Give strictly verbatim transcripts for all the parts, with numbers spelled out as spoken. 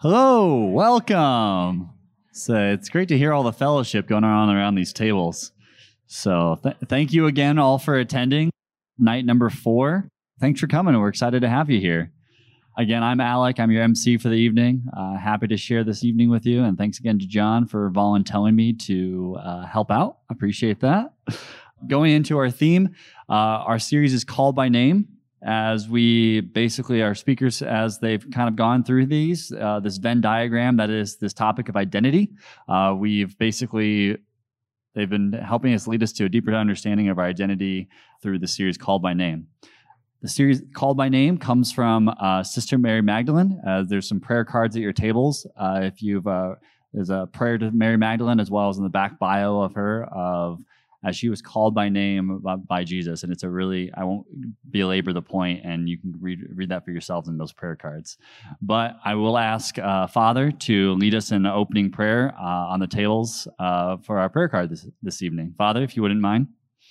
Hello, welcome. So it's great to hear all the fellowship going on around these tables. So th- thank you again all for attending night number four. Thanks for coming. We're excited to have you here. Again, I'm Alec. I'm your M C for the evening. Uh, happy to share this evening with you. And thanks again to John for volunteering me to uh, help out. Appreciate that. Going into our theme, uh, our series is Called by Name. As we basically, our speakers, as they've kind of gone through these, uh, this Venn diagram that is this topic of identity, uh, we've basically, they've been helping us lead us to a deeper understanding of our identity through the series Called by Name. The series Called by Name comes from uh, Sister Mary Magdalene. Uh, there's some prayer cards at your tables. Uh, if you've, uh, there's a prayer to Mary Magdalene, as well as in the back bio of her, of as she was called by name by, by Jesus. And it's a really, I won't belabor the point, and you can read, read that for yourselves in those prayer cards. But I will ask uh, Father to lead us in an opening prayer uh, on the tables uh, for our prayer card this, this evening. Father, if you wouldn't mind.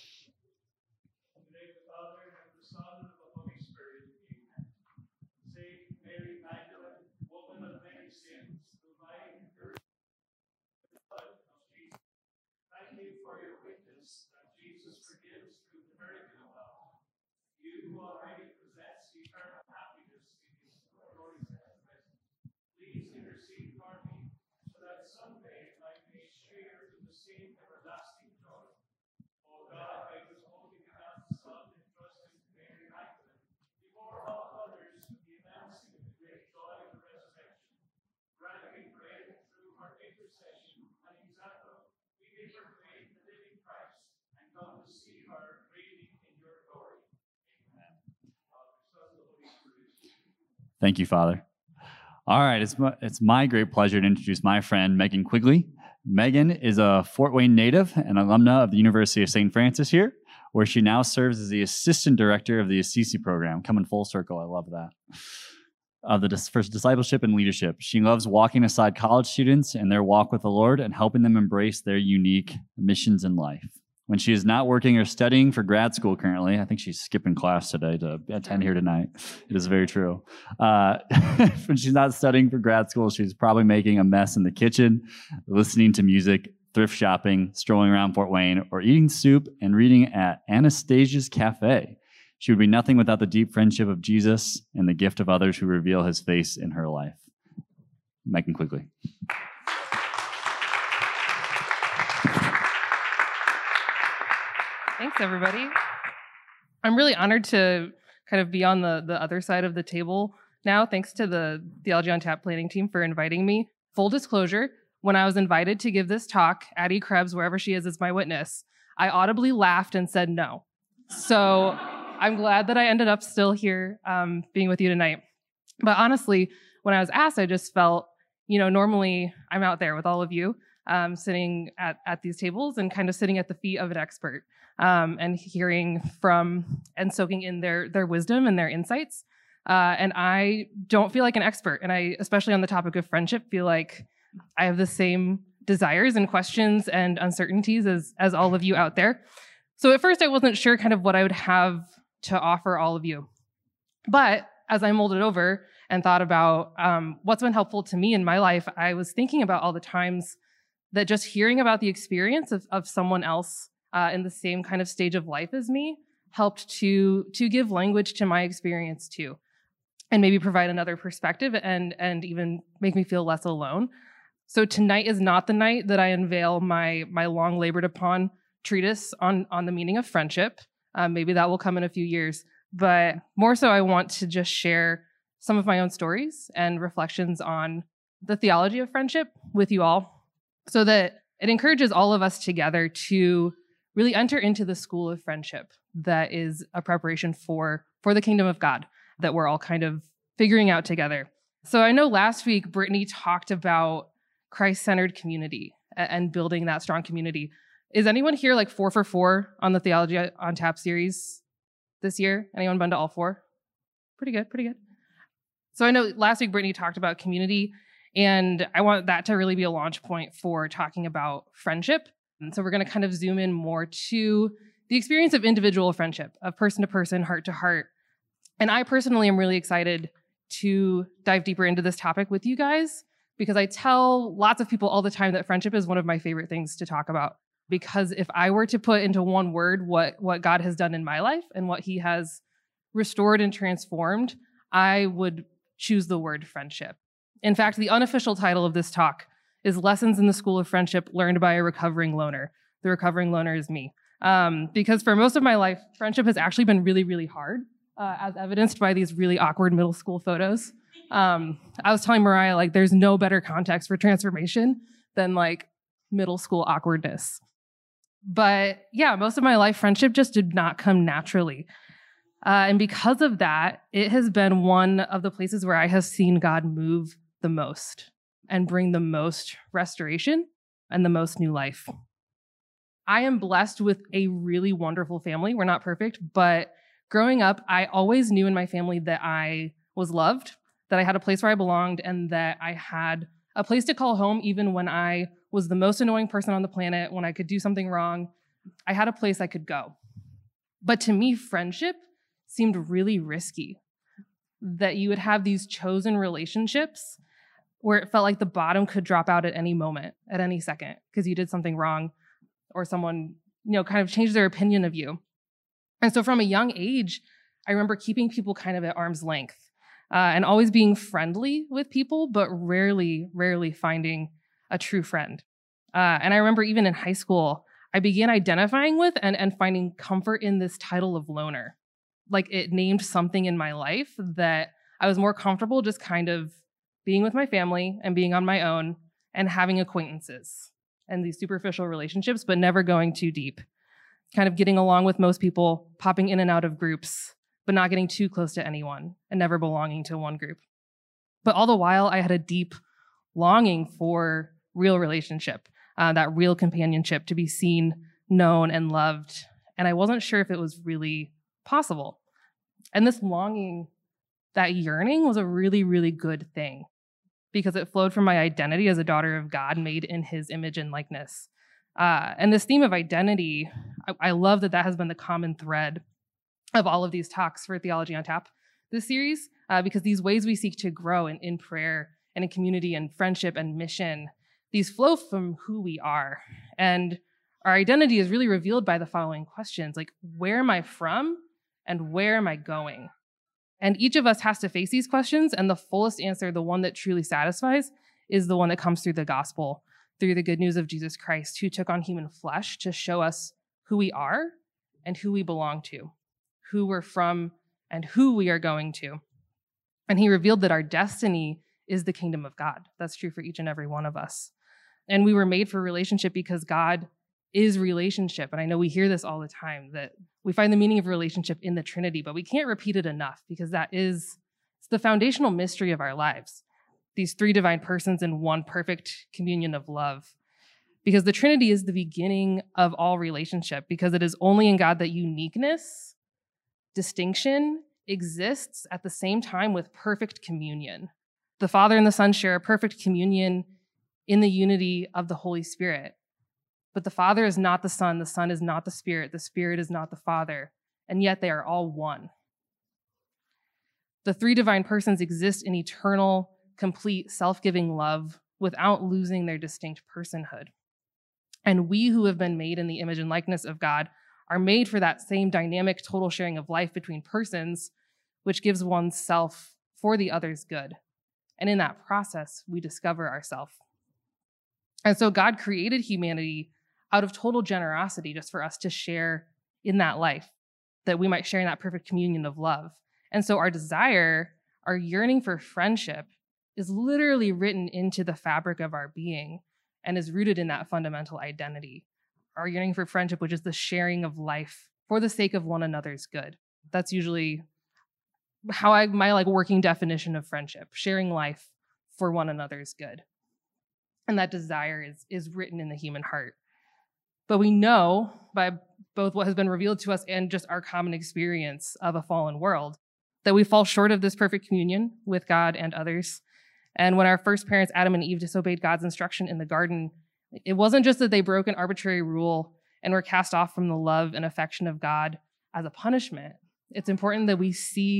Thank you, Father. All right, it's my, it's my great pleasure to introduce my friend, Megan Quigley. Megan is a Fort Wayne native and alumna of the University of Saint Francis here, where she now serves as the assistant director of the Assisi program. Coming full circle, I love that. Of the for discipleship and leadership. She loves walking aside college students in their walk with the Lord and helping them embrace their unique missions in life. When she is not working or studying for grad school currently, I think she's skipping class today to attend here tonight. It is very true. Uh, when she's not studying for grad school, she's probably making a mess in the kitchen, listening to music, thrift shopping, strolling around Fort Wayne, or eating soup and reading at Anastasia's Cafe. She would be nothing without the deep friendship of Jesus and the gift of others who reveal his face in her life. Megan Quigley. Thanks, everybody. I'm really honored to kind of be on the, the other side of the table now. Thanks to the Theology on Tap planning team for inviting me. Full disclosure, when I was invited to give this talk, Addie Krebs, wherever she is, is my witness. I audibly laughed and said no. So I'm glad that I ended up still here um, being with you tonight. But honestly, when I was asked, I just felt, you know, normally I'm out there with all of you um, sitting at, at these tables and kind of sitting at the feet of an expert. Um, and hearing from and soaking in their their wisdom and their insights. Uh, and I don't feel like an expert. And I, especially on the topic of friendship, feel like I have the same desires and questions and uncertainties as, as all of you out there. So at first I wasn't sure kind of what I would have to offer all of you. But as I molded over and thought about um, what's been helpful to me in my life, I was thinking about all the times that just hearing about the experience of, of someone else Uh, in the same kind of stage of life as me, helped to to give language to my experience too, and maybe provide another perspective and and even make me feel less alone. So tonight is not the night that I unveil my my long labored upon treatise on on the meaning of friendship. Um, maybe that will come in a few years, but more so I want to just share some of my own stories and reflections on the theology of friendship with you all, so that it encourages all of us together to really enter into the school of friendship that is a preparation for, for the kingdom of God that we're all kind of figuring out together. So I know last week, Brittany talked about Christ-centered community and building that strong community. Is anyone here like four for four on the Theology on Tap series this year? Anyone been to all four? Pretty good, pretty good. So I know last week, Brittany talked about community, and I want that to really be a launch point for talking about friendship. And so we're going to kind of zoom in more to the experience of individual friendship, of person to person, heart to heart. And I personally am really excited to dive deeper into this topic with you guys because I tell lots of people all the time that friendship is one of my favorite things to talk about. Because if I were to put into one word what, what God has done in my life and what he has restored and transformed, I would choose the word friendship. In fact, the unofficial title of this talk is Lessons in the School of Friendship Learned by a Recovering Loner. The recovering loner is me. Um, because for most of my life, friendship has actually been really, really hard, uh, as evidenced by these really awkward middle school photos. Um, I was telling Mariah, like, there's no better context for transformation than, like, middle school awkwardness. But yeah, most of my life, friendship just did not come naturally. Uh, and because of that, it has been one of the places where I have seen God move the most and bring the most restoration and the most new life. I am blessed with a really wonderful family. We're not perfect, but growing up, I always knew in my family that I was loved, that I had a place where I belonged, and that I had a place to call home even when I was the most annoying person on the planet, when I could do something wrong. I had a place I could go. But to me, friendship seemed really risky, that you would have these chosen relationships where it felt like the bottom could drop out at any moment, at any second, because you did something wrong or someone, you know, kind of changed their opinion of you. And so from a young age, I remember keeping people kind of at arm's length uh, and always being friendly with people, but rarely, rarely finding a true friend. Uh, and I remember even in high school, I began identifying with and, and finding comfort in this title of loner. Like it named something in my life that I was more comfortable just kind of being with my family and being on my own and having acquaintances and these superficial relationships, but never going too deep. Kind of getting along with most people, popping in and out of groups, but not getting too close to anyone and never belonging to one group. But all the while, I had a deep longing for real relationship, uh, that real companionship, to be seen, known, and loved. And I wasn't sure if it was really possible. And this longing, that yearning, was a really, really good thing because it flowed from my identity as a daughter of God, made in his image and likeness. Uh, and this theme of identity, I, I love that that has been the common thread of all of these talks for Theology on Tap this series, uh, because these ways we seek to grow in, in prayer and in community and friendship and mission, these flow from who we are. And our identity is really revealed by the following questions, like, where am I from and where am I going? And each of us has to face these questions, and the fullest answer, the one that truly satisfies, is the one that comes through the gospel, through the good news of Jesus Christ, who took on human flesh to show us who we are and who we belong to, who we're from and who we are going to. And he revealed that our destiny is the kingdom of God. That's true for each and every one of us. And we were made for relationship because God is relationship. And I know we hear this all the time, that we find the meaning of relationship in the Trinity, but we can't repeat it enough because that is it's the foundational mystery of our lives. These three divine persons in one perfect communion of love. Because the Trinity is the beginning of all relationship, because it is only in God that uniqueness, distinction, exists at the same time with perfect communion. The Father and the Son share a perfect communion in the unity of the Holy Spirit. But the Father is not the Son, the Son is not the Spirit, the Spirit is not the Father, and yet they are all one. The three divine persons exist in eternal, complete, self-giving love without losing their distinct personhood. And we who have been made in the image and likeness of God are made for that same dynamic, total sharing of life between persons, which gives oneself for the other's good. And in that process, we discover ourselves. And so God created humanity out of total generosity just for us to share in that life, that we might share in that perfect communion of love. And so our desire, our yearning for friendship, is literally written into the fabric of our being and is rooted in that fundamental identity. Our yearning for friendship, which is the sharing of life for the sake of one another's good. That's usually how I my like working definition of friendship, sharing life for one another's good. And that desire is, is written in the human heart. But we know by both what has been revealed to us and just our common experience of a fallen world that we fall short of this perfect communion with God and others. And when our first parents, Adam and Eve, disobeyed God's instruction in the garden, it wasn't just that they broke an arbitrary rule and were cast off from the love and affection of God as a punishment. It's important that we see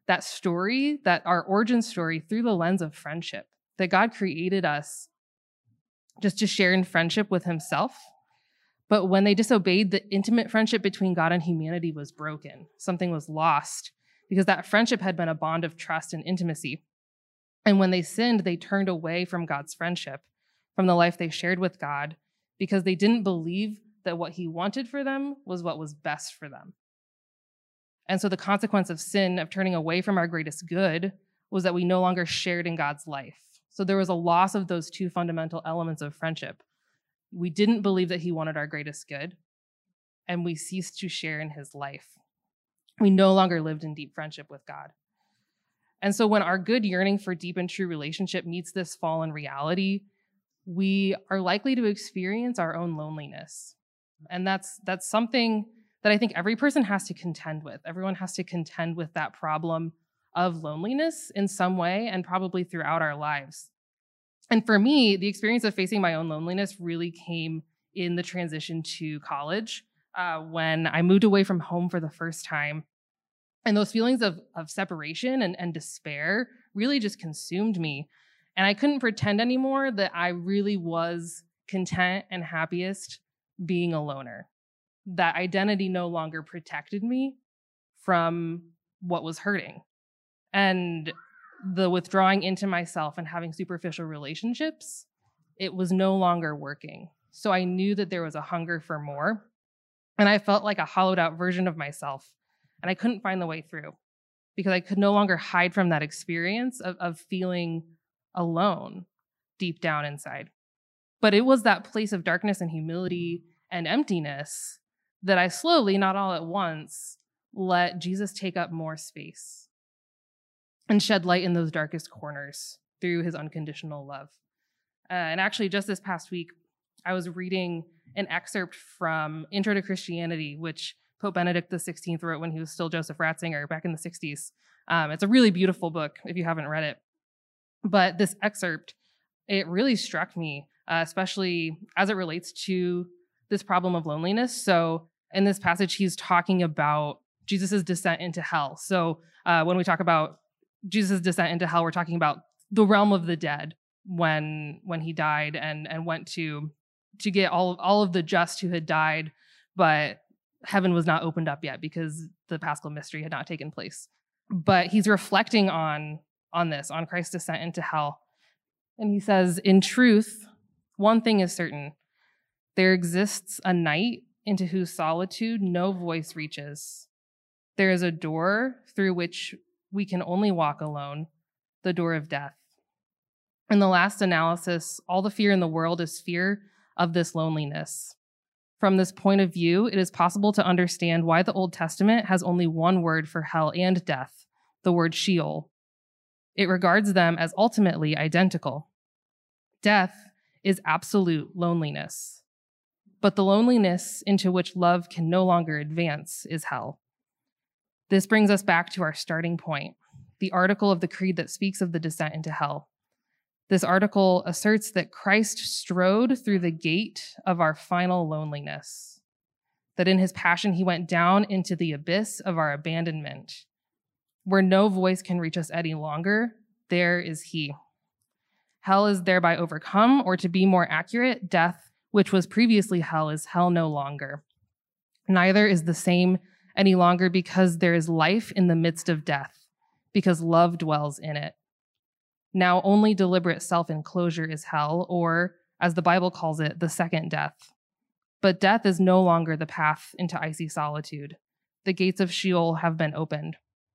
that story, that our origin story through the lens of friendship, that God created us just to share in friendship with himself. But when they disobeyed, the intimate friendship between God and humanity was broken. Something was lost because that friendship had been a bond of trust and intimacy. And when they sinned, they turned away from God's friendship, from the life they shared with God, because they didn't believe that what he wanted for them was what was best for them. And so the consequence of sin, of turning away from our greatest good, was that we no longer shared in God's life. So there was a loss of those two fundamental elements of friendship. We didn't believe that he wanted our greatest good, and we ceased to share in his life. We no longer lived in deep friendship with God. And so when our good yearning for deep and true relationship meets this fallen reality, we are likely to experience our own loneliness. And that's that's something that I think every person has to contend with. Everyone has to contend with that problem of loneliness in some way, and probably throughout our lives. And for me, the experience of facing my own loneliness really came in the transition to college, uh, when I moved away from home for the first time. And those feelings of, of separation and, and despair really just consumed me. And I couldn't pretend anymore that I really was content and happiest being a loner. That identity no longer protected me from what was hurting. And the withdrawing into myself and having superficial relationships, it was no longer working. So I knew that there was a hunger for more. And I felt like a hollowed out version of myself. And I couldn't find the way through because I could no longer hide from that experience of, of feeling alone deep down inside. But it was that place of darkness and humility and emptiness that I slowly, not all at once, let Jesus take up more space and shed light in those darkest corners through his unconditional love. Uh, and actually, just this past week, I was reading an excerpt from Intro to Christianity, which Pope Benedict the sixteenth wrote when he was still Joseph Ratzinger back in the sixties. Um, it's a really beautiful book if you haven't read it. But this excerpt, it really struck me, uh, especially as it relates to this problem of loneliness. So in this passage, he's talking about Jesus' descent into hell. So uh, when we talk about Jesus' descent into hell, we're talking about the realm of the dead when when he died and, and went to, to get all, all of the just who had died, but heaven was not opened up yet because the Paschal mystery had not taken place. But he's reflecting on, on this, on Christ's descent into hell. And he says, in truth, one thing is certain. There exists a night into whose solitude no voice reaches. There is a door through which we can only walk alone, the door of death. In the last analysis, all the fear in the world is fear of this loneliness. From this point of view, it is possible to understand why the Old Testament has only one word for hell and death, the word Sheol. It regards them as ultimately identical. Death is absolute loneliness. But the loneliness into which love can no longer advance is hell. This brings us back to our starting point, the article of the Creed that speaks of the descent into hell. This article asserts that Christ strode through the gate of our final loneliness, that in his passion he went down into the abyss of our abandonment. Where no voice can reach us any longer, there is he. Hell is thereby overcome, or to be more accurate, death, which was previously hell, is hell no longer. Neither is the same any longer because there is life in the midst of death, because love dwells in it. Now only deliberate self-enclosure is hell, or, as the Bible calls it, the second death. But death is no longer the path into icy solitude. The gates of Sheol have been opened.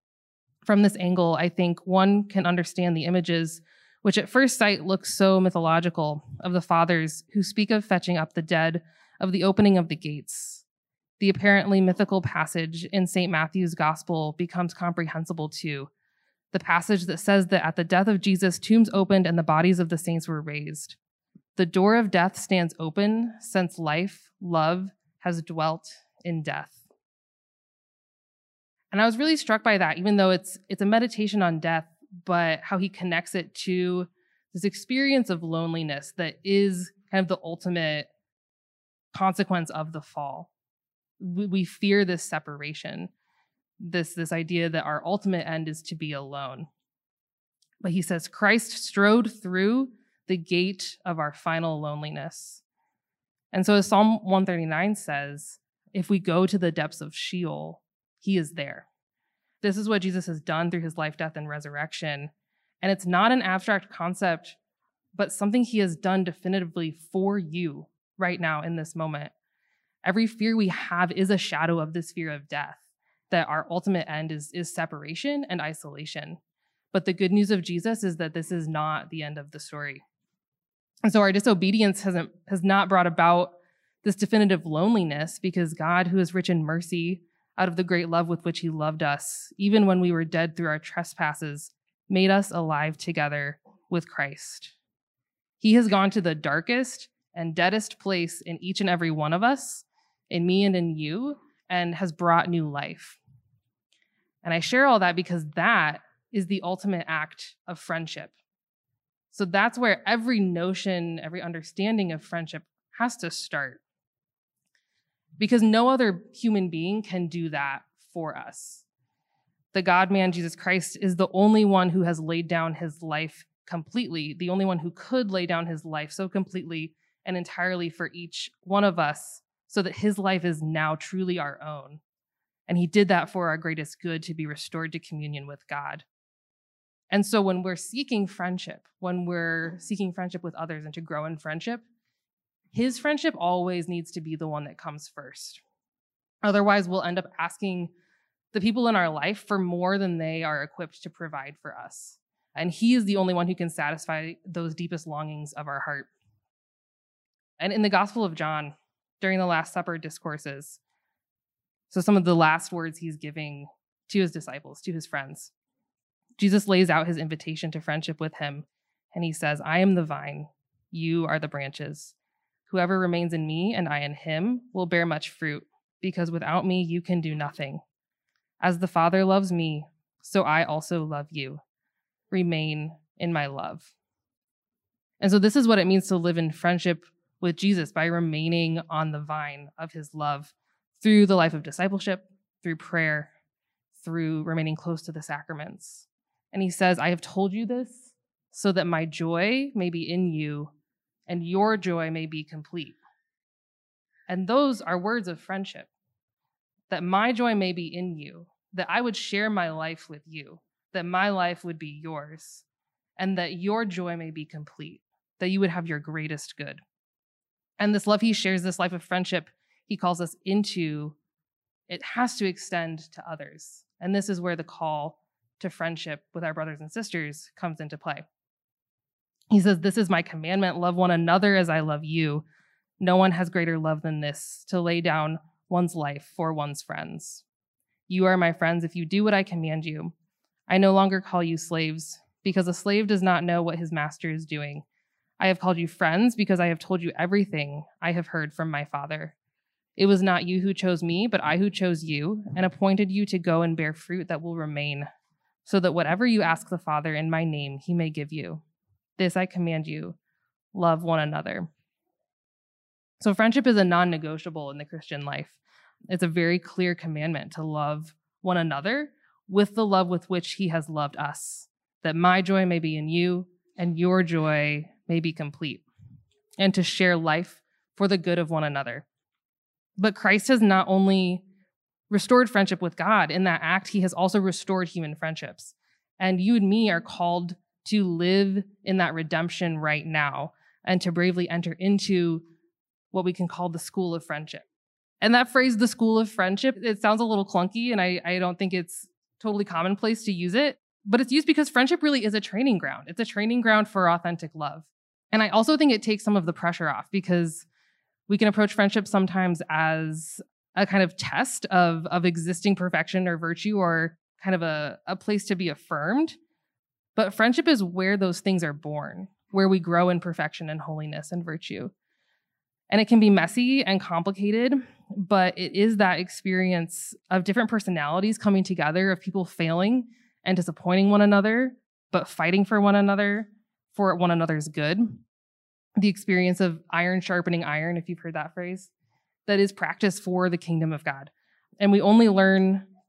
From this angle, I think one can understand the images, which at first sight look so mythological, of the fathers who speak of fetching up the dead, of the opening of the gates. The apparently mythical passage in Saint Matthew's Gospel becomes comprehensible too. The passage that says that at the death of Jesus, tombs opened and the bodies of the saints were raised. The door of death stands open since life, love, has dwelt in death. And I was really struck by that, even though it's it's a meditation on death, but how he connects it to this experience of loneliness that is kind of the ultimate consequence of the fall. We, we fear this separation. this, this idea that our ultimate end is to be alone. But he says, Christ strode through the gate of our final loneliness. And so as Psalm one thirty-nine says, if we go to the depths of Sheol, he is there. This is what Jesus has done through his life, death, and resurrection. And it's not an abstract concept, but something he has done definitively for you right now in this moment. Every fear we have is a shadow of this fear of death, that our ultimate end is, is separation and isolation. But the good news of Jesus is that this is not the end of the story. And so our disobedience hasn't, has not brought about this definitive loneliness, because God, who is rich in mercy, out of the great love with which he loved us, even when we were dead through our trespasses, made us alive together with Christ. He has gone to the darkest and deadest place in each and every one of us, in me and in you, and has brought new life. And I share all that because that is the ultimate act of friendship. So that's where every notion, every understanding of friendship has to start. Because no other human being can do that for us. The God-man, Jesus Christ, is the only one who has laid down his life completely, the only one who could lay down his life so completely and entirely for each one of us, so that his life is now truly our own. And he did that for our greatest good, to be restored to communion with God. And so when we're seeking friendship, when we're seeking friendship with others and to grow in friendship, his friendship always needs to be the one that comes first. Otherwise, we'll end up asking the people in our life for more than they are equipped to provide for us. And he is the only one who can satisfy those deepest longings of our heart. And in the Gospel of John, during the Last Supper discourses, so some of the last words he's giving to his disciples, to his friends, Jesus lays out his invitation to friendship with him. And he says, I am the vine, you are the branches. Whoever remains in me and I in him will bear much fruit, because without me you can do nothing. As the Father loves me, so I also love you. Remain in my love. And so this is what it means to live in friendship with Jesus, by remaining on the vine of his love through the life of discipleship, through prayer, through remaining close to the sacraments. And he says, I have told you this so that my joy may be in you and your joy may be complete. And those are words of friendship, that my joy may be in you, that I would share my life with you, that my life would be yours, and that your joy may be complete, that you would have your greatest good. And this love he shares, this life of friendship he calls us into, it has to extend to others. And this is where the call to friendship with our brothers and sisters comes into play. He says, this is my commandment, love one another as I love you. No one has greater love than this, to lay down one's life for one's friends. You are my friends if you do what I command you. I no longer call you slaves, because a slave does not know what his master is doing. I have called you friends because I have told you everything I have heard from my Father. It was not you who chose me, but I who chose you and appointed you to go and bear fruit that will remain, so that whatever you ask the Father in my name, he may give you. This I command you, love one another. So friendship is a non-negotiable in the Christian life. It's a very clear commandment to love one another with the love with which he has loved us, that my joy may be in you and your joy may be complete, and to share life for the good of one another. But Christ has not only restored friendship with God in that act, he has also restored human friendships. And you and me are called to live in that redemption right now and to bravely enter into what we can call the school of friendship. And that phrase, the school of friendship, it sounds a little clunky, and I, I don't think it's totally commonplace to use it, but it's used because friendship really is a training ground. It's a training ground for authentic love. And I also think it takes some of the pressure off, because we can approach friendship sometimes as a kind of test of, of existing perfection or virtue, or kind of a, a place to be affirmed. But friendship is where those things are born, where we grow in perfection and holiness and virtue. And it can be messy and complicated, but it is that experience of different personalities coming together, of people failing and disappointing one another, but fighting for one another, for one another's good. The experience of iron sharpening iron, if you've heard that phrase, that is practice for the kingdom of God. And we only learn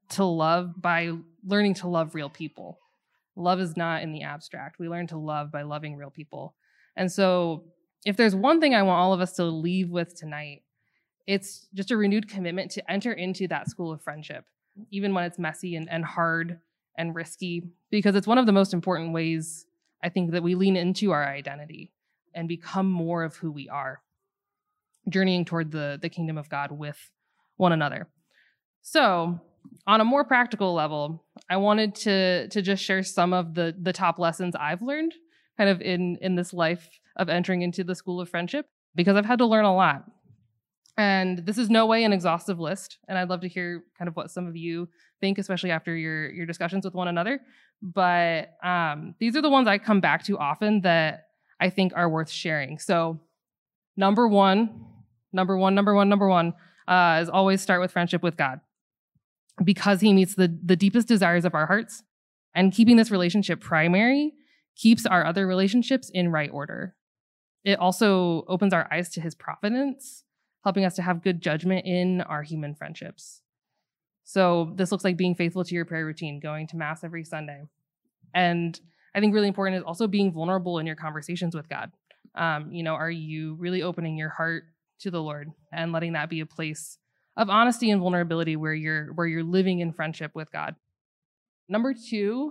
to love by learning to love real people. Love is not in the abstract. We learn to love by loving real people. And so if there's one thing I want all of us to leave with tonight, it's just a renewed commitment to enter into that school of friendship, even when it's messy and, and hard and risky, because it's one of the most important ways, I think, that we lean into our identity and become more of who we are, journeying toward the, the kingdom of God with one another. So on a more practical level, I wanted to, to just share some of the, the top lessons I've learned kind of in, in this life of entering into the school of friendship, because I've had to learn a lot. And this is no way an exhaustive list, and I'd love to hear kind of what some of you think, especially after your, your discussions with one another. But um, these are the ones I come back to often that I think are worth sharing. So number one, number one, number one, number one uh, is always start with friendship with God, because he meets the, the deepest desires of our hearts. And keeping this relationship primary keeps our other relationships in right order. It also opens our eyes to his providence, helping us to have good judgment in our human friendships. So this looks like being faithful to your prayer routine, going to Mass every Sunday. And I think really important is also being vulnerable in your conversations with God. Um, you know, are you really opening your heart to the Lord and letting that be a place of honesty and vulnerability where you're where you're living in friendship with God? Number two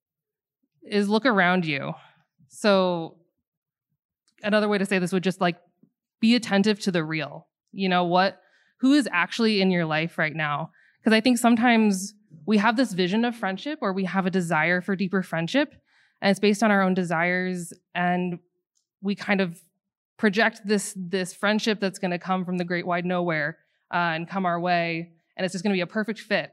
is look around you. So another way to say this would just like be attentive to the real. You know, what, who is actually in your life right now? Because I think sometimes we have this vision of friendship, or we have a desire for deeper friendship, and it's based on our own desires, and we kind of project this, this friendship that's going to come from the great wide nowhere uh, and come our way, and it's just going to be a perfect fit.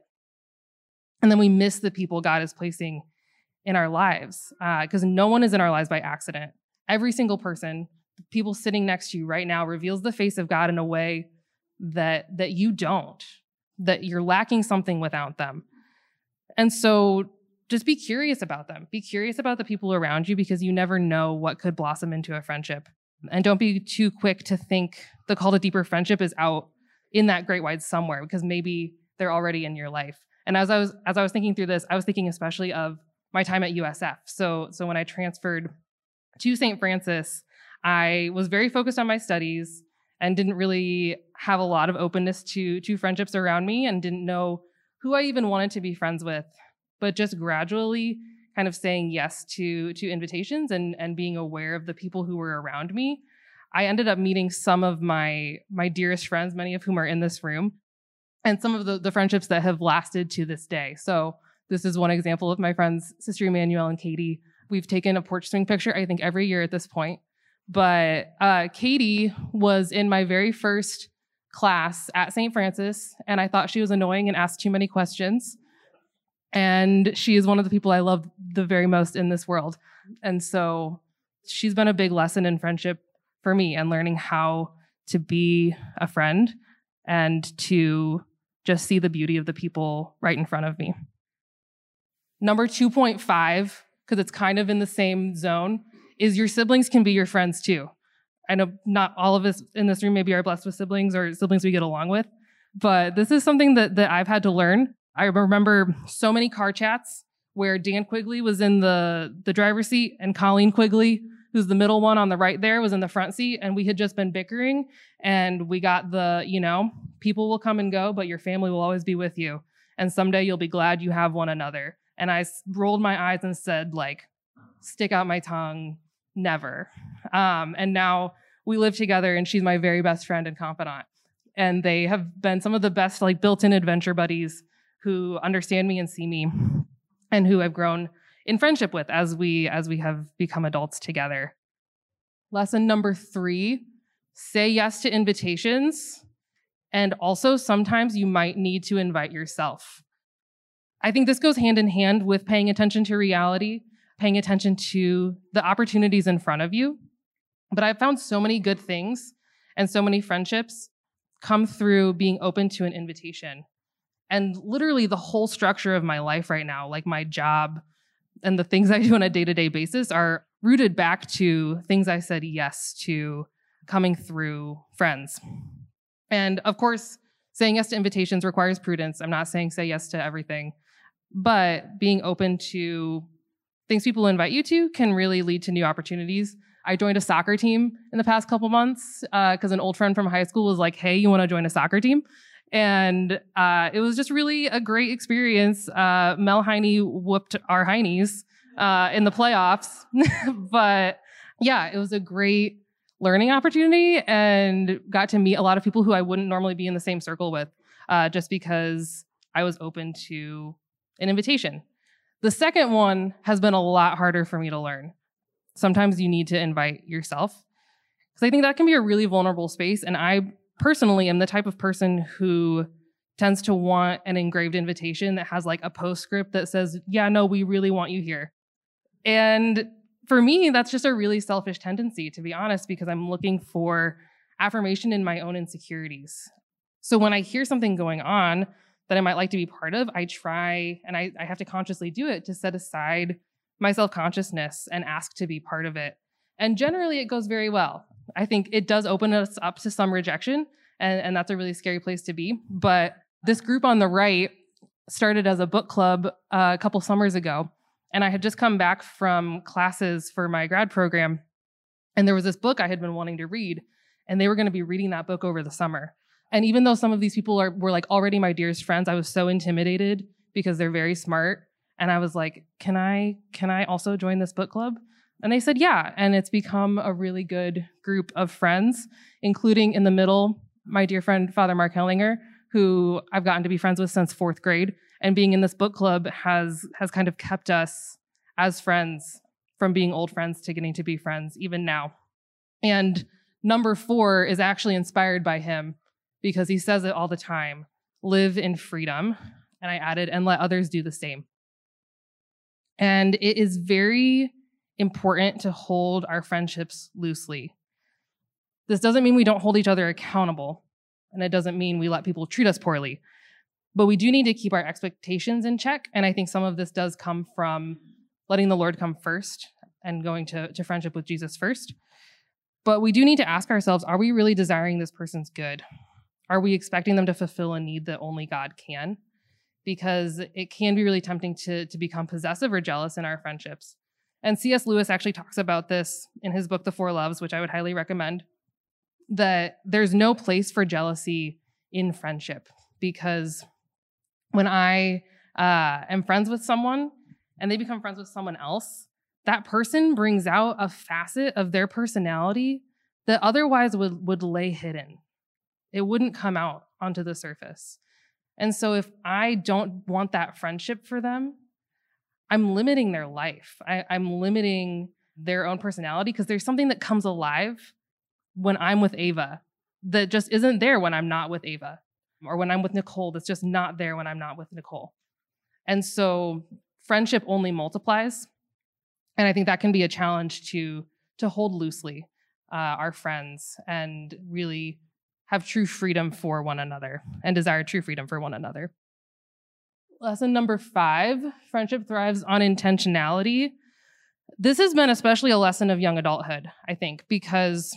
And then we miss the people God is placing in our lives, because uh, no one is in our lives by accident. Every single person, people sitting next to you right now, reveals the face of God in a way that that you don't, that you're lacking something without them. And so just be curious about them. Be curious about the people around you, because you never know what could blossom into a friendship. And don't be too quick to think the call to deeper friendship is out in that great wide somewhere, because maybe they're already in your life. And as I was as I was thinking through this, I was thinking especially of my time at U S F. So so when I transferred to Saint Francis, I was very focused on my studies and didn't really have a lot of openness to, to friendships around me, and didn't know who I even wanted to be friends with, but just gradually kind of saying yes to, to invitations and, and being aware of the people who were around me. I ended up meeting some of my, my dearest friends, many of whom are in this room, and some of the, the friendships that have lasted to this day. So this is one example of my friends, Sister Emmanuel and Katie. We've taken a porch swing picture, I think, every year at this point. But uh, Katie was in my very first class at Saint Francis, and I thought she was annoying and asked too many questions. And she is one of the people I love the very most in this world. And so she's been a big lesson in friendship for me, and learning how to be a friend and to just see the beauty of the people right in front of me. Number two point five, because it's kind of in the same zone, is your siblings can be your friends too. I know not all of us in this room maybe are blessed with siblings or siblings we get along with, but this is something that, that I've had to learn. I remember so many car chats where Dan Quigley was in the, the driver's seat, and Colleen Quigley, who's the middle one on the right there, was in the front seat, and we had just been bickering, and we got the, you know, people will come and go, but your family will always be with you, and someday you'll be glad you have one another. And I rolled my eyes and said, like, stick out my tongue, never. Um, and now we live together, and she's my very best friend and confidant. And they have been some of the best, like, built-in adventure buddies who understand me and see me, and who I've grown in friendship with as we as we have become adults together. Lesson number three, say yes to invitations. And also, sometimes you might need to invite yourself. I think this goes hand in hand with paying attention to reality, paying attention to the opportunities in front of you. But I've found so many good things and so many friendships come through being open to an invitation. And literally the whole structure of my life right now, like my job and the things I do on a day-to-day basis, are rooted back to things I said yes to coming through friends. And of course, saying yes to invitations requires prudence. I'm not saying say yes to everything, but being open to things people invite you to can really lead to new opportunities. I joined a soccer team in the past couple months because uh, an old friend from high school was like, hey, you want to join a soccer team? And uh, it was just really a great experience. Uh, Mel Heine whooped our Heinies uh, in the playoffs. But yeah, it was a great learning opportunity and got to meet a lot of people who I wouldn't normally be in the same circle with uh, just because I was open to an invitation. The second one has been a lot harder for me to learn. Sometimes you need to invite yourself because I think that can be a really vulnerable space. And I personally am the type of person who tends to want an engraved invitation that has like a postscript that says, yeah, no, we really want you here. And for me, that's just a really selfish tendency, to be honest, because I'm looking for affirmation in my own insecurities. So when I hear something going on that I might like to be part of, I try, and I, I have to consciously do it, to set aside my self-consciousness and ask to be part of it. And generally, it goes very well. I think it does open us up to some rejection, and, and that's a really scary place to be. But this group on the right started as a book club uh, a couple summers ago, and I had just come back from classes for my grad program, and there was this book I had been wanting to read, and they were going to be reading that book over the summer. And even though some of these people are were like already my dearest friends, I was so intimidated because they're very smart. And I was like, can I can I also join this book club? And they said, yeah. And it's become a really good group of friends, including in the middle, my dear friend, Father Mark Hellinger, who I've gotten to be friends with since fourth grade. And being in this book club has has kind of kept us as friends from being old friends to getting to be friends even now. And number four is actually inspired by him because he says it all the time, live in freedom. And I added, and let others do the same. And it is very important to hold our friendships loosely. This doesn't mean we don't hold each other accountable, and it doesn't mean we let people treat us poorly. But we do need to keep our expectations in check, and I think some of this does come from letting the Lord come first and going to, to friendship with Jesus first. But we do need to ask ourselves, are we really desiring this person's good? Are we expecting them to fulfill a need that only God can? Because it can be really tempting to, to become possessive or jealous in our friendships. And C S Lewis actually talks about this in his book, The Four Loves, which I would highly recommend, that there's no place for jealousy in friendship. Because when I uh, am friends with someone and they become friends with someone else, that person brings out a facet of their personality that otherwise would, would lay hidden. It wouldn't come out onto the surface. And so if I don't want that friendship for them, I'm limiting their life. I, I'm limiting their own personality because there's something that comes alive when I'm with Ava that just isn't there when I'm not with Ava, or when I'm with Nicole that's just not there when I'm not with Nicole. And so friendship only multiplies. And I think that can be a challenge to, to hold loosely uh, our friends and really have true freedom for one another and desire true freedom for one another. Lesson number five, friendship thrives on intentionality. This has been especially a lesson of young adulthood, I think, because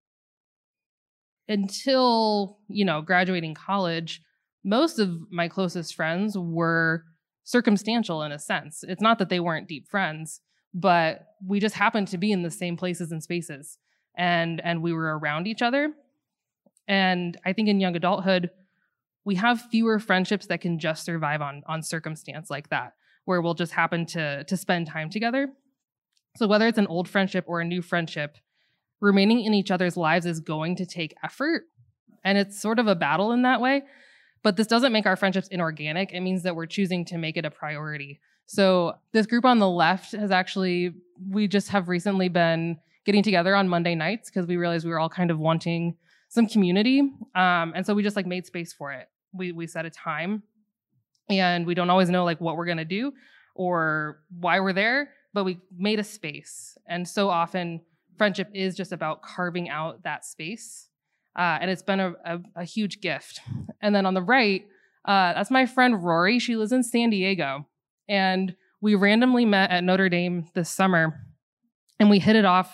until, you know, graduating college, most of my closest friends were circumstantial in a sense. It's not that they weren't deep friends, but we just happened to be in the same places and spaces, and and we were around each other. And I think in young adulthood, we have fewer friendships that can just survive on, on circumstance like that, where we'll just happen to, to spend time together. So whether it's an old friendship or a new friendship, remaining in each other's lives is going to take effort. And it's sort of a battle in that way. But this doesn't make our friendships inorganic. It means that we're choosing to make it a priority. So this group on the left has actually, we just have recently been getting together on Monday nights because we realized we were all kind of wanting some community. Um, and so we just like made space for it. We we set a time, and we don't always know like what we're gonna do or why we're there, but we made a space. And so often friendship is just about carving out that space. Uh, and it's been a, a, a huge gift. And then on the right, uh, that's my friend Rory. She lives in San Diego. And we randomly met at Notre Dame this summer, and we hit it off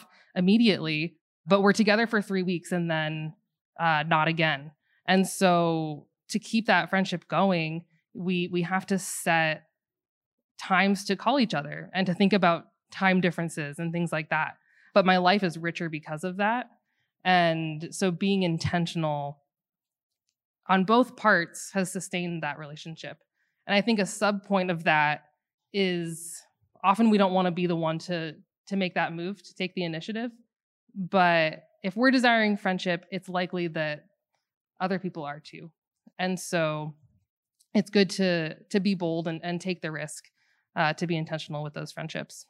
immediately, but we're together for three weeks and then Uh, not again. And so to keep that friendship going, we we have to set times to call each other and to think about time differences and things like that. But my life is richer because of that. And so being intentional on both parts has sustained that relationship. And I think a sub point of that is often we don't want to be the one to to make that move, to take the initiative. But if we're desiring friendship, it's likely that other people are too. And so it's good to to be bold and, and take the risk uh, to be intentional with those friendships.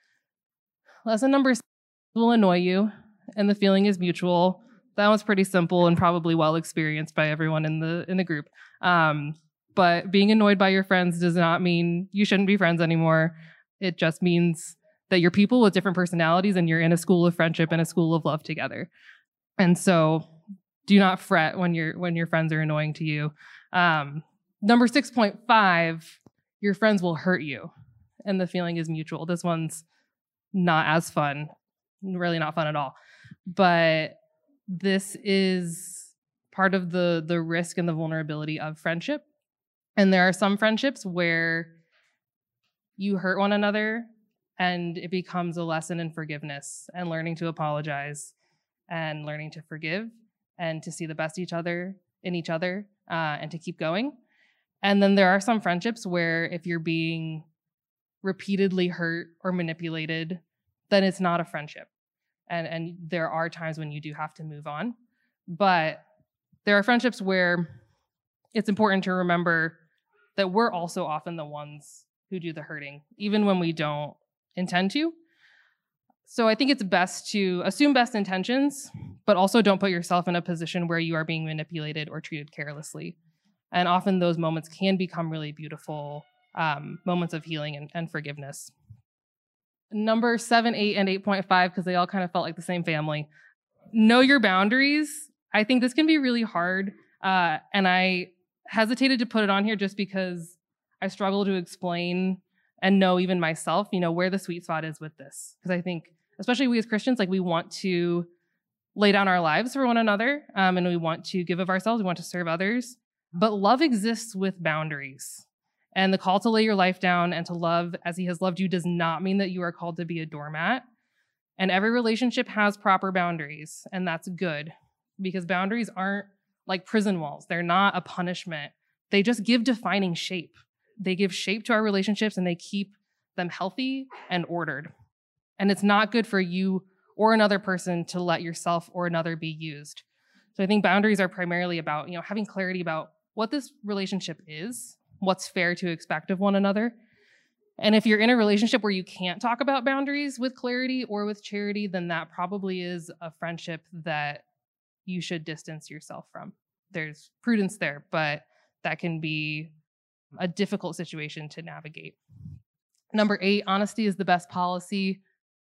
Lesson number six will annoy you, and the feeling is mutual. That one's pretty simple and probably well experienced by everyone in the in the group. Um, but being annoyed by your friends does not mean you shouldn't be friends anymore. It just means that you're people with different personalities and you're in a school of friendship and a school of love together. And so do not fret when your when your friends are annoying to you. Um, number six point five, your friends will hurt you, and the feeling is mutual. This one's not as fun, really not fun at all. But this is part of the the risk and the vulnerability of friendship. And there are some friendships where you hurt one another and it becomes a lesson in forgiveness and learning to apologize and learning to forgive and to see the best each other in each other uh, and to keep going. And then there are some friendships where if you're being repeatedly hurt or manipulated, then it's not a friendship. And, and there are times when you do have to move on. But there are friendships where it's important to remember that we're also often the ones who do the hurting, even when we don't intend to. So I think it's best to assume best intentions, but also don't put yourself in a position where you are being manipulated or treated carelessly. And often those moments can become really beautiful um, moments of healing and, and forgiveness. Number seven, eight, and eight point five, because they all kind of felt like the same family. Know your boundaries. I think this can be really hard. Uh, and I hesitated to put it on here just because I struggle to explain and know even myself, you know, where the sweet spot is with this. Because I think, especially we as Christians, like we want to lay down our lives for one another, um, and we want to give of ourselves, we want to serve others. But love exists with boundaries. And the call to lay your life down and to love as he has loved you does not mean that you are called to be a doormat. And every relationship has proper boundaries, and that's good, because boundaries aren't like prison walls. They're not a punishment. They just give defining shape. They give shape to our relationships, and they keep them healthy and ordered. And it's not good for you or another person to let yourself or another be used. So I think boundaries are primarily about, you know, having clarity about what this relationship is, what's fair to expect of one another. And if you're in a relationship where you can't talk about boundaries with clarity or with charity, then that probably is a friendship that you should distance yourself from. There's prudence there, but that can be a difficult situation to navigate. Number eight, honesty is the best policy.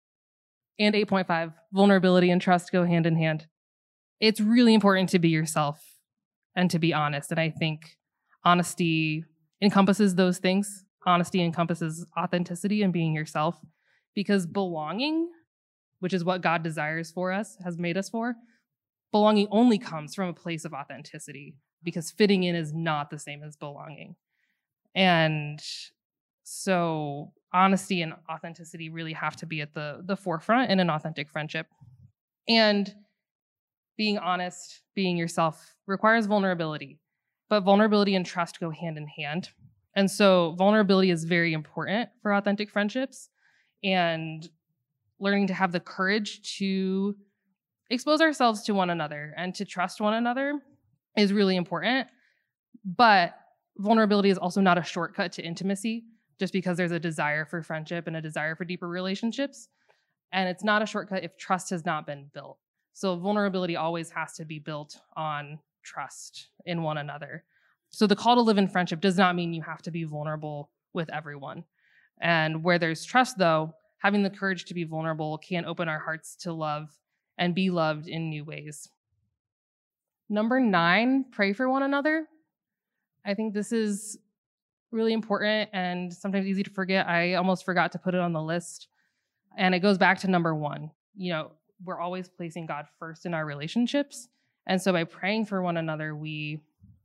And eight point five, vulnerability and trust go hand in hand. It's really important to be yourself and to be honest. And I think honesty encompasses those things. Honesty encompasses authenticity and being yourself, because belonging, which is what God desires for us, has made us for, belonging only comes from a place of authenticity, because fitting in is not the same as belonging. And so honesty and authenticity really have to be at the, the forefront in an authentic friendship. And being honest, being yourself requires vulnerability, but vulnerability and trust go hand in hand. And so vulnerability is very important for authentic friendships, and learning to have the courage to expose ourselves to one another and to trust one another is really important. But vulnerability is also not a shortcut to intimacy, just because there's a desire for friendship and a desire for deeper relationships. And it's not a shortcut if trust has not been built. So vulnerability always has to be built on trust in one another. So the call to live in friendship does not mean you have to be vulnerable with everyone. And where there's trust, though, having the courage to be vulnerable can open our hearts to love and be loved in new ways. Number nine, pray for one another. I think this is really important and sometimes easy to forget. I almost forgot to put it on the list. And it goes back to number one. You know, we're always placing God first in our relationships. And so by praying for one another, we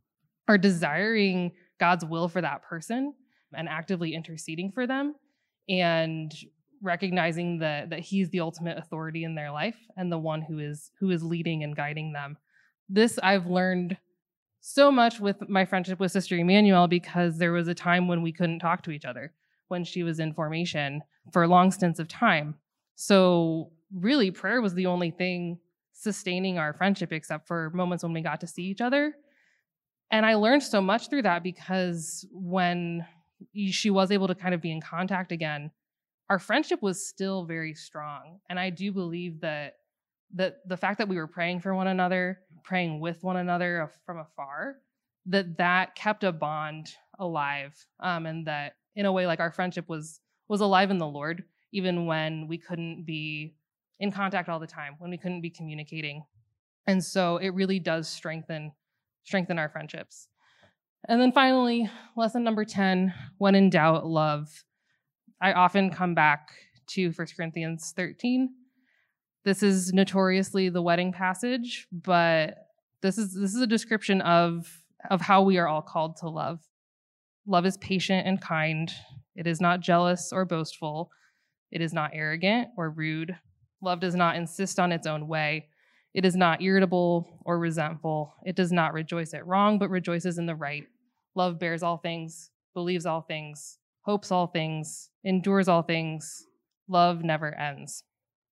are desiring God's will for that person and actively interceding for them and recognizing that that he's the ultimate authority in their life and the one who is who is leading and guiding them. This I've learned so much with my friendship with Sister Emmanuel, because there was a time when we couldn't talk to each other when she was in formation for long stints of time. So really, prayer was the only thing sustaining our friendship, except for moments when we got to see each other. And I learned so much through that, because when she was able to kind of be in contact again, our friendship was still very strong. And I do believe that that the fact that we were praying for one another, praying with one another from afar, that that kept a bond alive, um, and that in a way, like, our friendship was was alive in the Lord, even when we couldn't be in contact all the time, when we couldn't be communicating. And so it really does strengthen strengthen our friendships. And then finally, lesson number ten, when in doubt, love. I often come back to First Corinthians thirteen. This is notoriously the wedding passage, but this is this is a description of, of how we are all called to love. Love is patient and kind. It is not jealous or boastful. It is not arrogant or rude. Love does not insist on its own way. It is not irritable or resentful. It does not rejoice at wrong, but rejoices in the right. Love bears all things, believes all things, hopes all things, endures all things. Love never ends.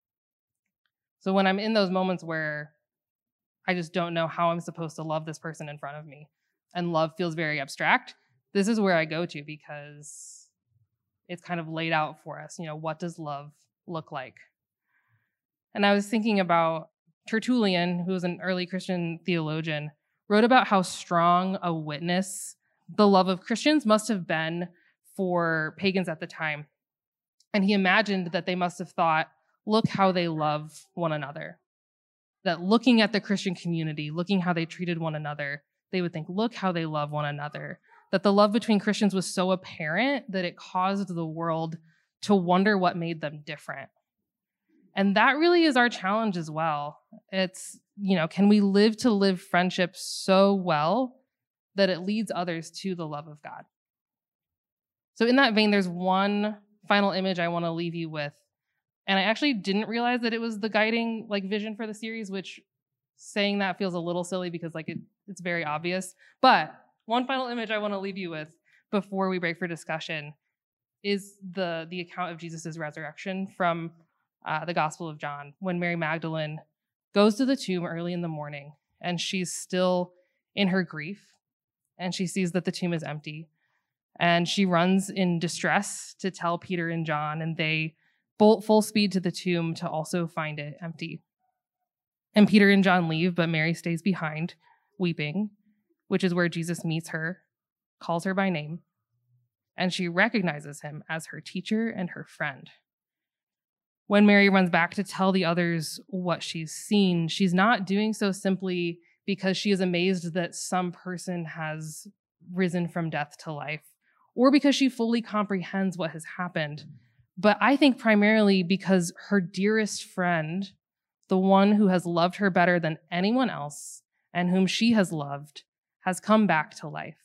So when I'm in those moments where I just don't know how I'm supposed to love this person in front of me, and love feels very abstract, this is where I go to, because it's kind of laid out for us. You know, what does love look like? And I was thinking about Tertullian, who was an early Christian theologian, wrote about how strong a witness the love of Christians must have been for pagans at the time. And he imagined that they must have thought, look how they love one another. That looking at the Christian community, looking how they treated one another, they would think, look how they love one another. That the love between Christians was so apparent that it caused the world to wonder what made them different. And that really is our challenge as well. It's, you know, can we live to live friendship so well that it leads others to the love of God? So in that vein, there's one final image I want to leave you with. And I actually didn't realize that it was the guiding, like, vision for the series, which saying that feels a little silly because, like, it, it's very obvious. But one final image I want to leave you with before we break for discussion is the, the account of Jesus' resurrection from uh, the Gospel of John, when Mary Magdalene goes to the tomb early in the morning, and she's still in her grief, and she sees that the tomb is empty. And she runs in distress to tell Peter and John, and they bolt full speed to the tomb to also find it empty. And Peter and John leave, but Mary stays behind, weeping, which is where Jesus meets her, calls her by name, and she recognizes him as her teacher and her friend. When Mary runs back to tell the others what she's seen, she's not doing so simply because she is amazed that some person has risen from death to life, or because she fully comprehends what has happened. But I think primarily because her dearest friend, the one who has loved her better than anyone else and whom she has loved, has come back to life.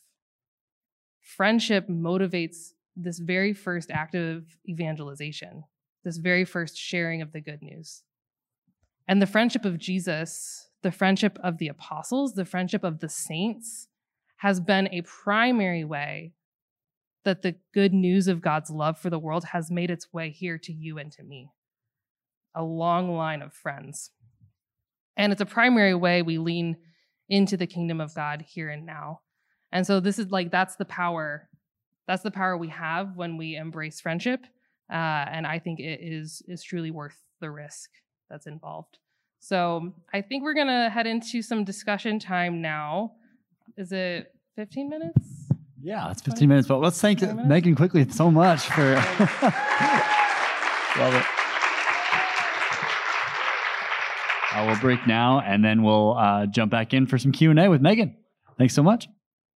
Friendship motivates this very first act of evangelization, this very first sharing of the good news. And the friendship of Jesus, the friendship of the apostles, the friendship of the saints, has been a primary way that the good news of God's love for the world has made its way here to you and to me. A long line of friends. And it's a primary way we lean into the kingdom of God here and now. And so this is like, that's the power. That's the power we have when we embrace friendship. Uh, and I think it is, is truly worth the risk that's involved. So I think we're going to head into some discussion time now. Is it fifteen minutes? Yeah, it's fifteen minutes, but let's thank Megan quickly so much for... Love it. Uh, we'll break now, and then we'll uh, jump back in for some Q and A with Megan. Thanks so much.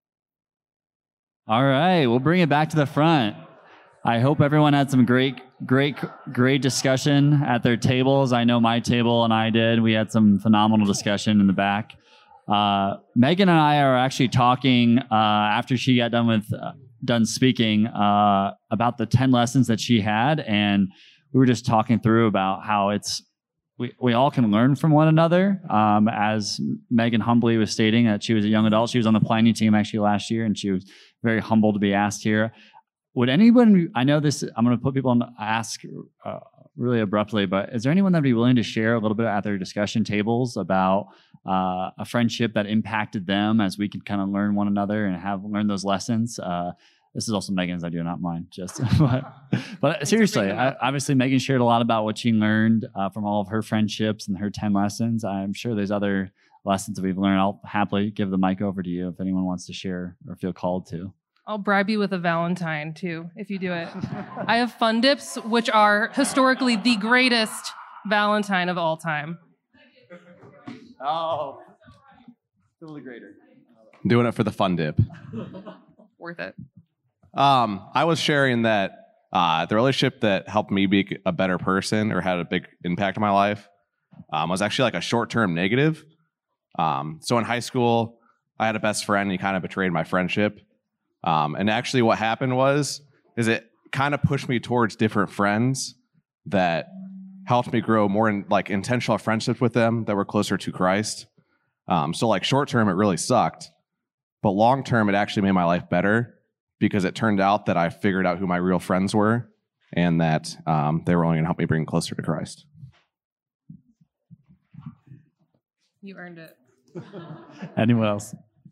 All right, we'll bring it back to the front. I hope everyone had some great, great, great discussion at their tables. I know my table and I did. We had some phenomenal discussion in the back. uh, Megan and I are actually talking uh, after she got done with uh, done speaking uh, about the ten lessons that she had, and we were just talking through about how it's we, we all can learn from one another. Um, as Megan humbly was stating that she was a young adult, she was on the planning team actually last year, and she was very humbled to be asked here. Would anyone, I know this, I'm going to put people on ask uh, really abruptly, but is there anyone that would be willing to share a little bit at their discussion tables about uh, a friendship that impacted them, as we could kind of learn one another and have learned those lessons? Uh, this is also Megan's idea, not mine. Just, but, but seriously, I, obviously Megan shared a lot about what she learned uh, from all of her friendships and her ten lessons. I'm sure there's other lessons that we've learned. I'll happily give the mic over to you if anyone wants to share or feel called to. I'll bribe you with a Valentine, too, if you do it. I have Fun Dips, which are historically the greatest Valentine of all time. Oh, still the greater. Doing it for the Fun Dip. Worth it. Um, I was sharing that uh, the relationship that helped me be a better person or had a big impact on my life um, was actually like a short-term negative. Um, so in high school, I had a best friend, and he kind of betrayed my friendship. Um, and actually what happened was, is it kind of pushed me towards different friends that helped me grow more in like intentional friendships with them that were closer to Christ. Um, so like short term, it really sucked, but long term, it actually made my life better because it turned out that I figured out who my real friends were and that um, they were only going to help me bring closer to Christ. You earned it. Anyone else?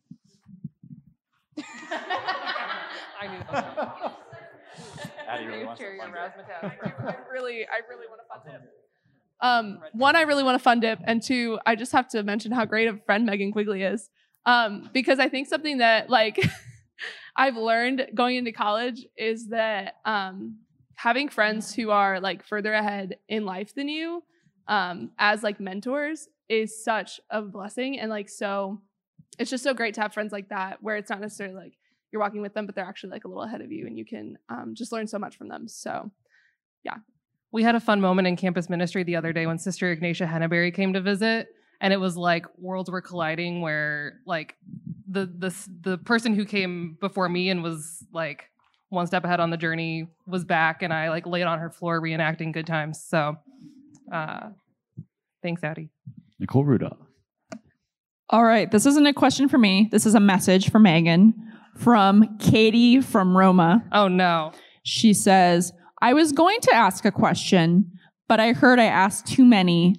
I knew that. Addie really wants Cherry to and fun dip. razzmatazz. I really, I really want a fun dip. Um, one, I really want a fun dip, and two, I just have to mention how great of a friend Megan Quigley is, um, because I think something that like I've learned going into college is that um, having friends who are like further ahead in life than you, um, as like mentors, is such a blessing, and like so, it's just so great to have friends like that where it's not necessarily like you're walking with them, but they're actually like a little ahead of you, and you can um, just learn so much from them. So, yeah. We had a fun moment in campus ministry the other day when Sister Ignatia Henneberry came to visit, and it was like worlds were colliding where like the the the person who came before me and was like one step ahead on the journey was back, and I like laid on her floor reenacting good times. So, uh, thanks, Addie. Nicole Rudolph. All right, this isn't a question for me. This is a message for Megan from Katie from Roma. Oh no. She says, I was going to ask a question, but I heard I asked too many.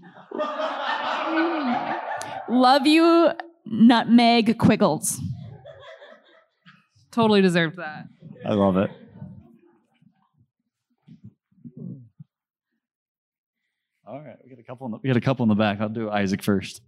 Love you, Nutmeg Quiggles. Totally deserved that. I love it. All right, we got a couple. In the, we got a couple in the back. I'll do Isaac first.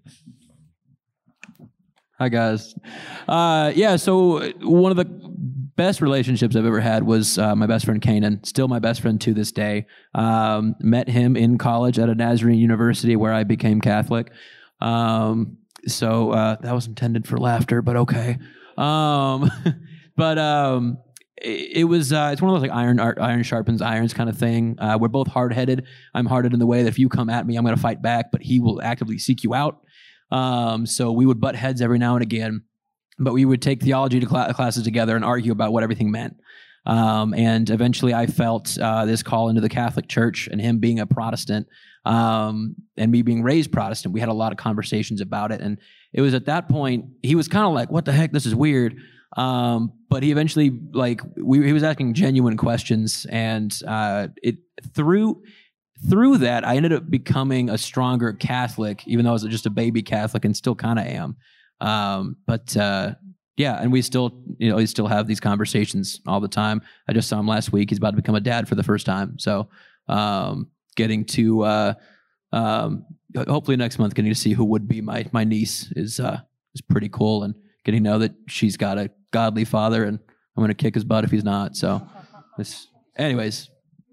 Hi, guys. Uh, yeah, so one of the best relationships I've ever had was uh, my best friend, Kanan. Still my best friend to this day. Um, met him in college at a Nazarene university where I became Catholic. Um, so uh, that was intended for laughter, but okay. Um, but um, it, it was, uh, it's one of those like iron iron sharpens irons kind of thing. Uh, we're both hard-headed. I'm hard-headed in the way that if you come at me, I'm going to fight back, but he will actively seek you out. Um, so we would butt heads every now and again, but we would take theology to cl- classes together and argue about what everything meant. Um, and eventually I felt uh, this call into the Catholic Church, and him being a Protestant um, and me being raised Protestant, we had a lot of conversations about it. And it was at that point, he was kind of like, what the heck, this is weird. Um, but he eventually, like, we, he was asking genuine questions, and uh, it through... Through that, I ended up becoming a stronger Catholic, even though I was just a baby Catholic and still kind of am. Um, but uh, yeah, and we still, you know, we still have these conversations all the time. I just saw him last week. He's about to become a dad for the first time. So um, getting to, uh, um, hopefully next month, getting to see who would be my my niece is uh, is pretty cool, and getting to know that she's got a godly father, and I'm going to kick his butt if he's not. So, this, anyways.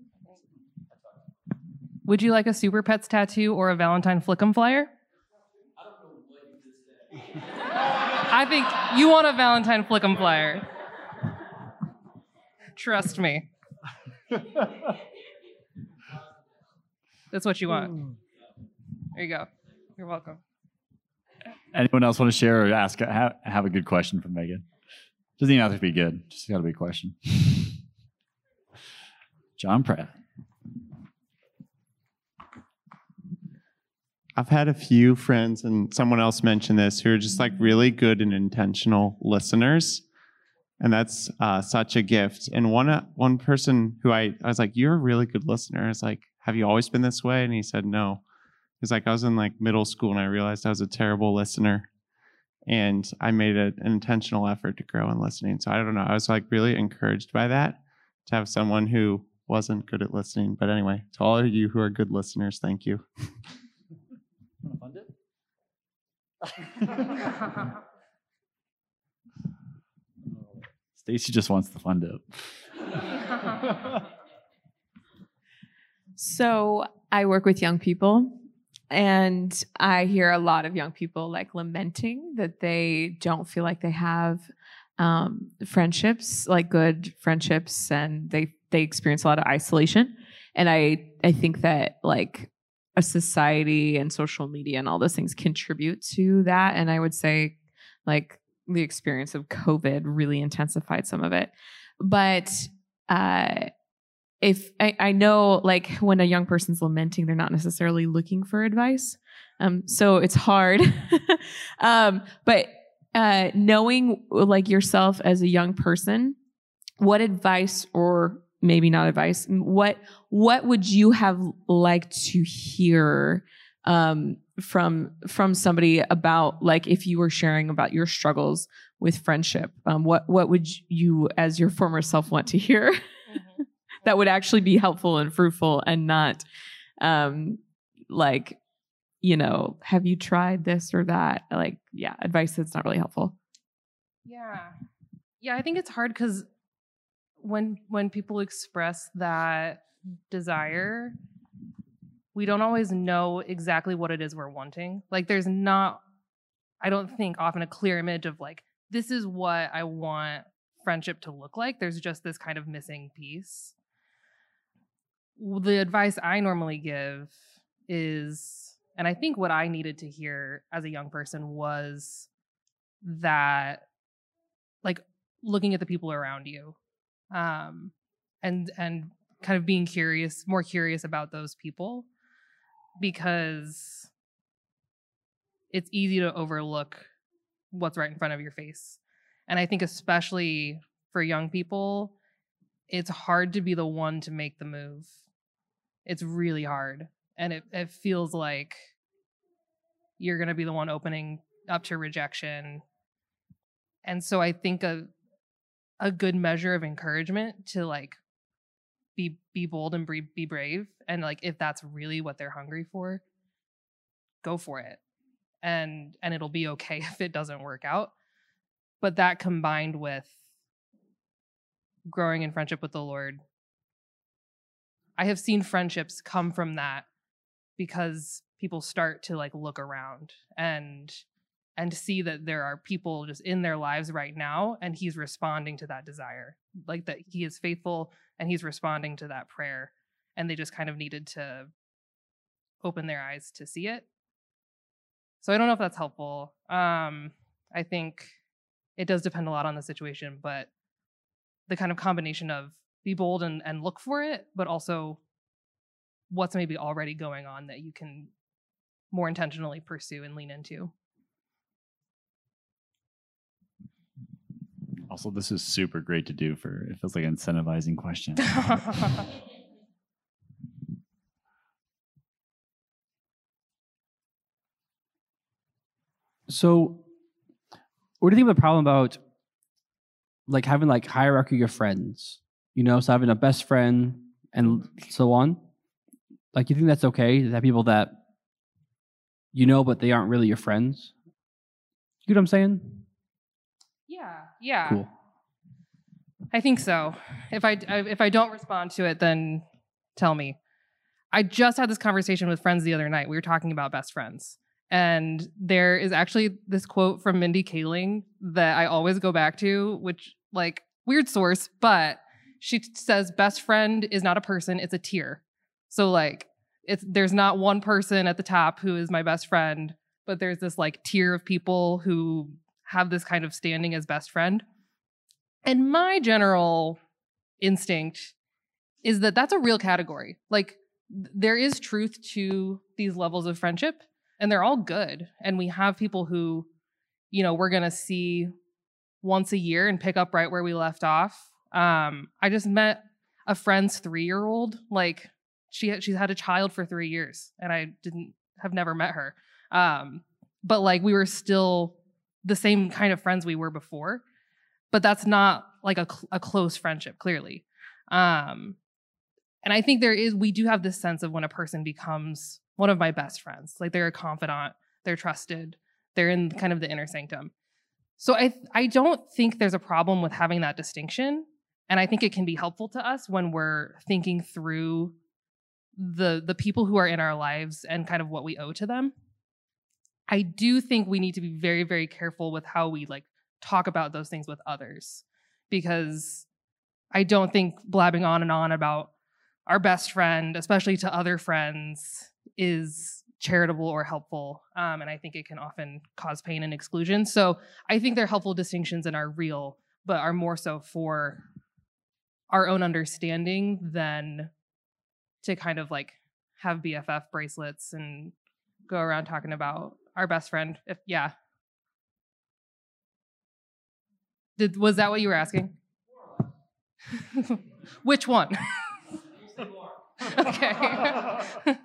Would you like a Super Pets tattoo or a Valentine Flickum flyer? I don't know what you just said. I think you want a Valentine Flickum flyer. Trust me. That's what you want. There you go. You're welcome. Anyone else want to share or ask? Have, have a good question for Megan. Doesn't even have to be good. Just got to be a question. John Pratt. I've had a few friends, and someone else mentioned this, who are just like really good and intentional listeners. And that's uh, such a gift. And one uh, one person who I, I was like, you're a really good listener. I was like, have you always been this way? And he said, no. He's like, I was in like middle school and I realized I was a terrible listener. And I made a, an intentional effort to grow in listening. So I don't know. I was like really encouraged by that, to have someone who wasn't good at listening. But anyway, to all of you who are good listeners, thank you. Want to fund it? Stacy just wants the fund it. So I work with young people, and I hear a lot of young people like lamenting that they don't feel like they have um, friendships, like good friendships, and they they experience a lot of isolation. And I I think that like a society and social media and all those things contribute to that. And I would say like the experience of COVID really intensified some of it. But uh, if I, I know like when a young person's lamenting, they're not necessarily looking for advice. Um, so it's hard. um, but uh, knowing like yourself as a young person, what advice, or maybe not advice, what what would you have liked to hear um, from from somebody about, like, if you were sharing about your struggles with friendship? Um, what what would you, as your former self, want to hear mm-hmm. that would actually be helpful and fruitful, and not um, like, you know, have you tried this or that? Like, yeah, advice that's not really helpful. Yeah, yeah, I think it's hard because when when people express that desire, we don't always know exactly what it is we're wanting. Like, there's not, I don't think, often a clear image of like, this is what I want friendship to look like. There's just this kind of missing piece. The advice I normally give is, and I think what I needed to hear as a young person was that, like, looking at the people around you, um, and and kind of being curious, more curious about those people, because it's easy to overlook what's right in front of your face. And I think especially for young people, it's hard to be the one to make the move. It's really hard. And it, it feels like you're going to be the one opening up to rejection. And so I think a a good measure of encouragement to like be be bold and be, be brave. And like, if that's really what they're hungry for, go for it. And and it'll be okay if it doesn't work out. But that combined with growing in friendship with the Lord, I have seen friendships come from that, because people start to like look around and and see that there are people just in their lives right now, and he's responding to that desire, like that he is faithful and he's responding to that prayer, and they just kind of needed to open their eyes to see it. So I don't know if that's helpful. Um, I think it does depend a lot on the situation, but the kind of combination of be bold and, and look for it, but also what's maybe already going on that you can more intentionally pursue and lean into. Also, this is super great to do for, it feels like an incentivizing question. So, what do you think of the problem about like having like hierarchy of friends? You know, so having a best friend and so on. Like, you think that's okay to have people that you know, but they aren't really your friends? You know what I'm saying? Yeah, yeah. Cool. I think so. If I if I don't respond to it, then tell me. I just had this conversation with friends the other night. We were talking about best friends. And there is actually this quote from Mindy Kaling that I always go back to, which, like, weird source, but she says best friend is not a person, it's a tier. So, like, it's there's not one person at the top who is my best friend. but there's this like tier of people who have this kind of standing as best friend. And my general instinct is that that's a real category. Like th- there is truth to these levels of friendship, and they're all good. And we have people who, you know, we're going to see once a year and pick up right where we left off. Um, I just met a friend's three-year-old. Like she had, she's had a child for three years, and I didn't have never met her. Um, but like we were still the same kind of friends we were before. But that's not like a, cl- a close friendship, clearly. Um, and I think there is, we do have this sense of when a person becomes one of my best friends, like they're a confidant, they're trusted, they're in kind of the inner sanctum. So I, I don't think there's a problem with having that distinction. And I think it can be helpful to us when we're thinking through the, the people who are in our lives and kind of what we owe to them. I do think we need to be very, very careful with how we like talk about those things with others, because I don't think blabbing on and on about our best friend, especially to other friends, is charitable or helpful. Um, and I think it can often cause pain and exclusion. So I think they're helpful distinctions and are real, but are more so for our own understanding than to kind of like have B F F bracelets and go around talking about our best friend. If yeah. Did, was that what you were asking? Which one? Okay.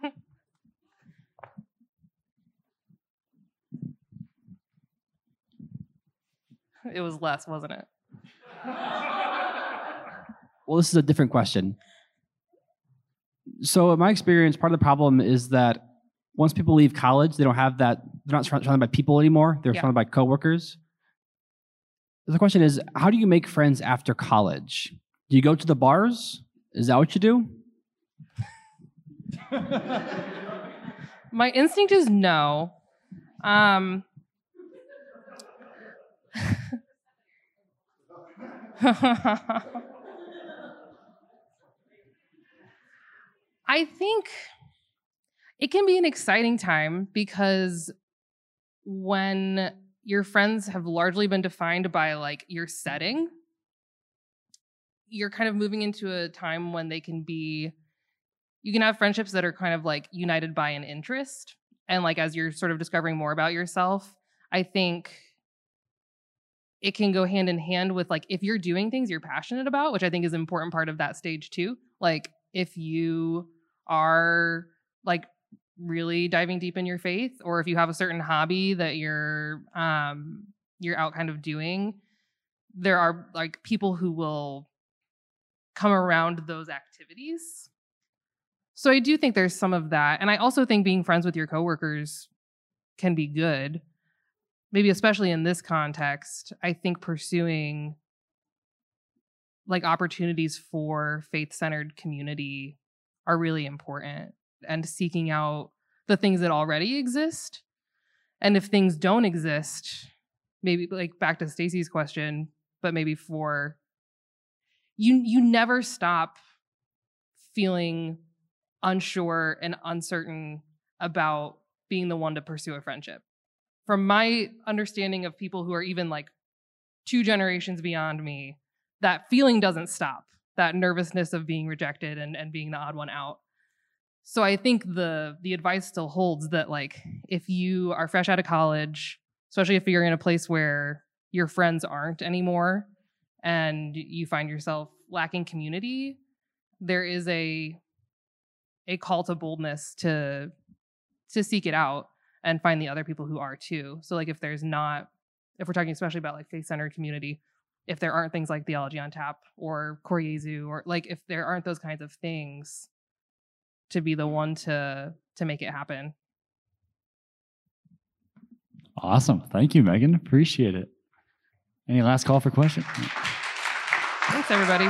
It was less, wasn't it? Well, this is a different question. So in my experience, part of the problem is that once people leave college, they don't have that, they're not surrounded by people anymore. They're Yeah. surrounded by coworkers. The question is, how do you make friends after college? Do you go to the bars? Is that what you do? My instinct is no. Um, I think it can be an exciting time because when your friends have largely been defined by like your setting, you're kind of moving into a time when they can be, you can have friendships that are kind of like united by an interest. And like as you're sort of discovering more about yourself, I think it can go hand in hand with like if you're doing things you're passionate about, which I think is an important part of that stage too. Like if you are like really diving deep in your faith, or if you have a certain hobby that you're um you're out kind of doing, there are like people who will come around those activities. So I do think there's some of that. And I also think being friends with your coworkers can be good. Maybe especially in this context, I think pursuing like opportunities for faith-centered community are really important, and seeking out the things that already exist. And if things don't exist, maybe like back to Stacy's question, but maybe for you, you never stop feeling unsure and uncertain about being the one to pursue a friendship. From my understanding of people who are even like two generations beyond me, that feeling doesn't stop, that nervousness of being rejected and, and being the odd one out. So I think the the advice still holds that like if you are fresh out of college, especially if you're in a place where your friends aren't anymore and you find yourself lacking community, there is a a call to boldness to to seek it out and find the other people who are too. So like if there's not, if we're talking especially about like faith-centered community, if there aren't things like Theology on Tap or Core Jesu, or like if there aren't those kinds of things, to be the one to to make it happen. Awesome. Thank you, Megan. Appreciate it. Any last call for questions? Thanks, everybody.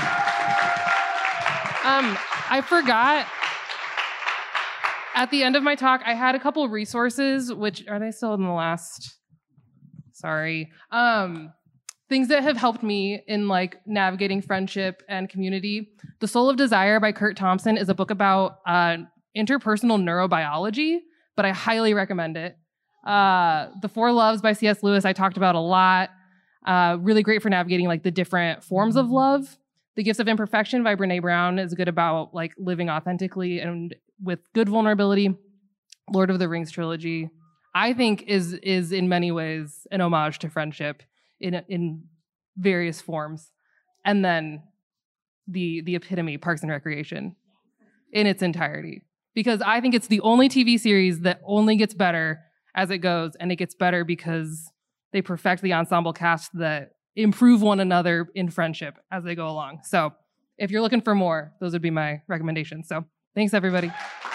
Um, I forgot at the end of my talk, I had a couple of resources, which are they still in the last? Sorry. Um, things that have helped me in like navigating friendship and community. The Soul of Desire by Kurt Thompson is a book about uh, interpersonal neurobiology, but I highly recommend it. Uh, The Four Loves by C S Lewis, I talked about a lot. Uh, really great for navigating like the different forms of love. The Gifts of Imperfection by Brene Brown is good about like living authentically and with good vulnerability. Lord of the Rings trilogy, I think, is is in many ways an homage to friendship in in various forms. And then the the epitome, Parks and Recreation, in its entirety. Because I think it's the only T V series that only gets better as it goes, and it gets better because they perfect the ensemble cast that improve one another in friendship as they go along. So if you're looking for more, those would be my recommendations. So thanks, everybody.